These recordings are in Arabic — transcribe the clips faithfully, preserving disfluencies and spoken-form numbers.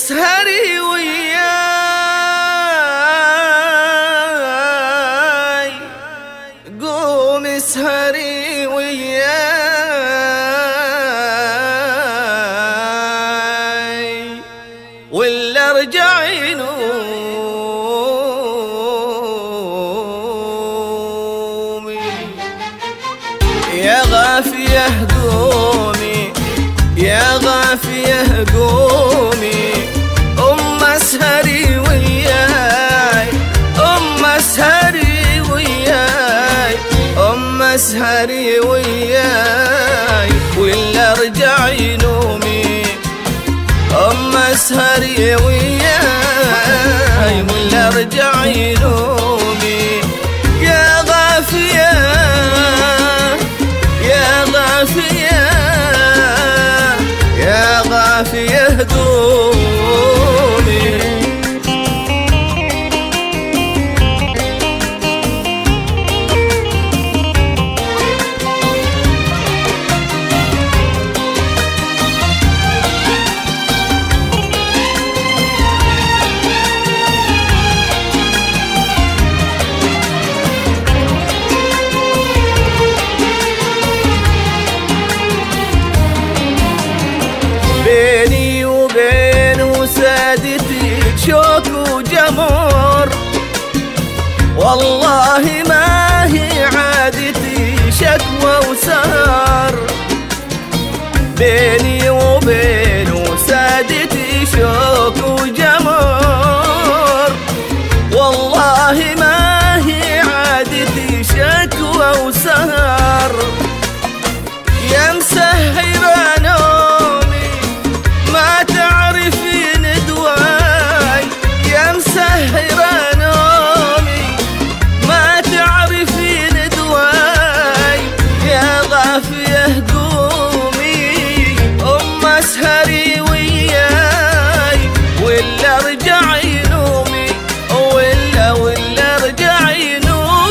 اسهري وياي، قوم اسهري وياي، ولا ارجعي نومي. يا غافية قومي، يا غافية قومي، أم اسهري وياي، أم اسهري وياي، أم اسهري وياي، ولا ارجعي نومي. أم اسهري وياي، ولا ارجعي نومي. يا غافية يا غافية يا غافية قومي. بيني وبين وسادتي شوك وجمر، والله ما هي عادتي شكوى وسهر. بيني وبين وسادتي شوك وجمر، والله ما هي عادتي شكوى وسهر. يا مسهرة نومي ما تعرفين دواي، يا مسهرة نومي ما تعرفين دواي. يا غافية قومي، أم اسهري وياي، ولا ارجعي نومي، ولا ولا ارجعي نومي.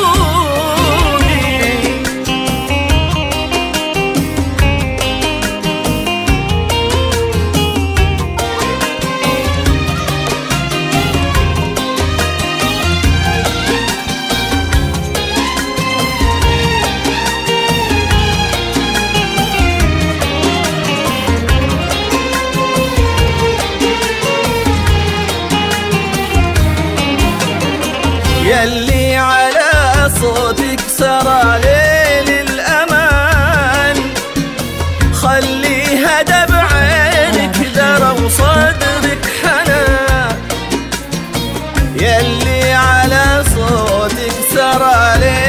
يلي على صوتك سرى ليل الأمان، خليها دمع عينك ذرى وصدرك حنان. يلي على صوتك سرى ليل